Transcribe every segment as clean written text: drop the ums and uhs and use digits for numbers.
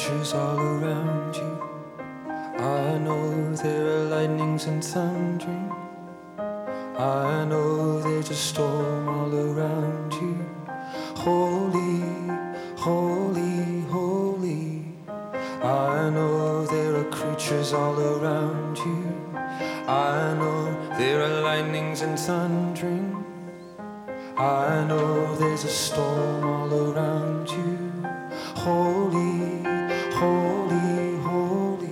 creatures all around you. I know there are lightnings and thundering. I know there's a storm all around you. Holy, holy, holy. I know there are creatures all around you. I know there are lightnings and thundering. I know there's a storm all around you. Holy, holy, holy.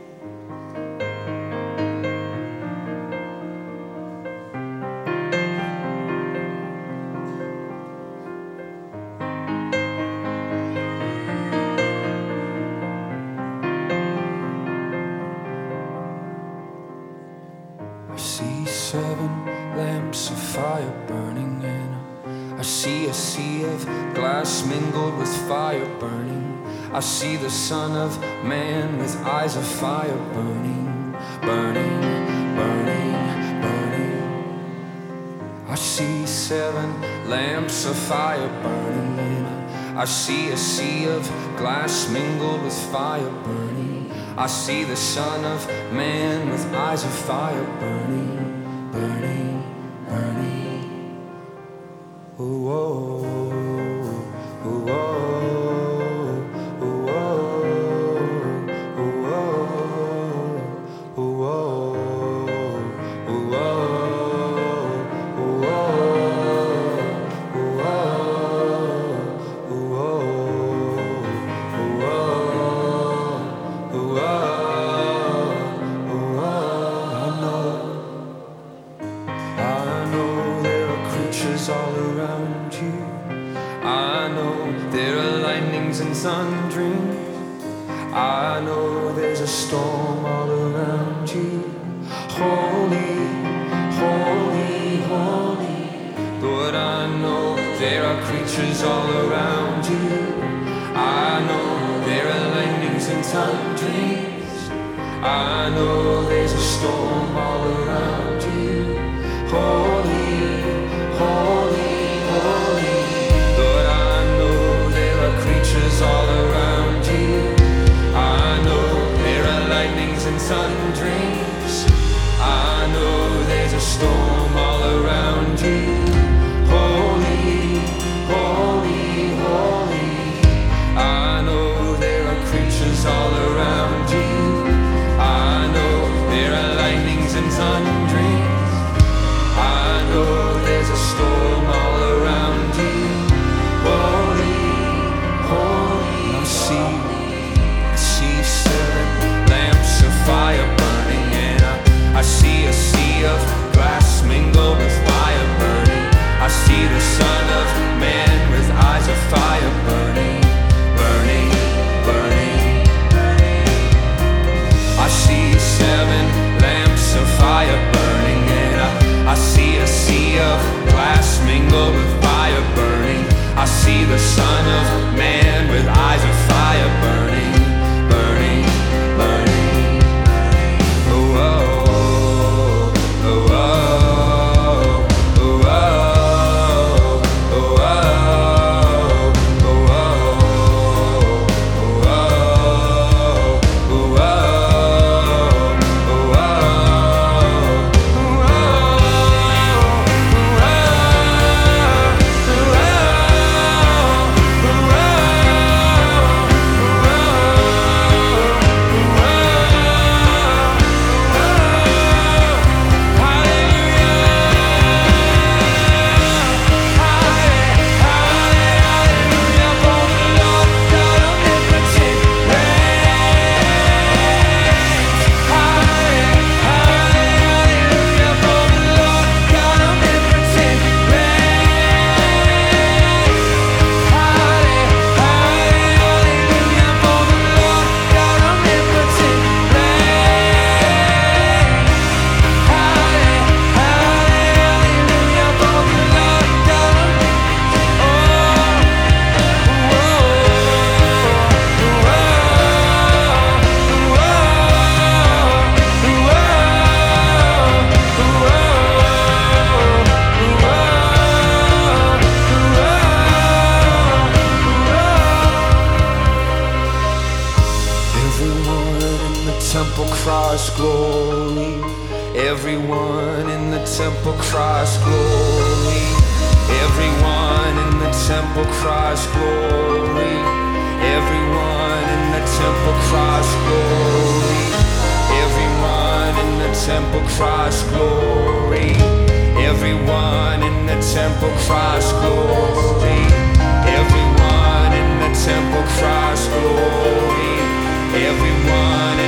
I see 7 lamps of fire burning, and I see a sea of glass mingled with fire burning. I see the Son of Man with eyes of fire burning, burning, burning, burning. I see 7 lamps of fire burning, and I see a sea of glass mingled with fire burning. I see the Son of Man with eyes of fire burning, burning, burning. Ooh, oh, ooh, oh. All around you. I know there are lightnings and thundering. I know there's a storm all around you. Holy, holy, holy. Lord, I know there are creatures all around you. I know there are lightnings and thunderings. I know there's a storm all around you. Holy, holy, holy. Lord, I know there are creatures all around you. I know there are lightnings and thunderings. I know there's a storm all around you. Holy, holy, holy. I know there are creatures all around you. I know there are lightnings and thunderings. I know there's a storm all around you. Holy, holy. I see 7 lamps of fire burning, and I see a sea of glass mingled with fire burning. I see the Son of Man with eyes of fire burning, burning, burning, burning. I see 7 lamps of fire burning, and I see a sea of glass mingled with fire burning. I see the Son of Man with eyes of fire burning, burning, burning. Oh, oh, oh, oh, oh, oh, oh, oh, oh, temple cries glory. Everyone in the temple cries glory. Everyone in the temple cries glory. Everyone in the temple cries glory. Everyone in the temple cries glory. Everyone in the temple cries glory. Everyone in the temple cries glory. Everyone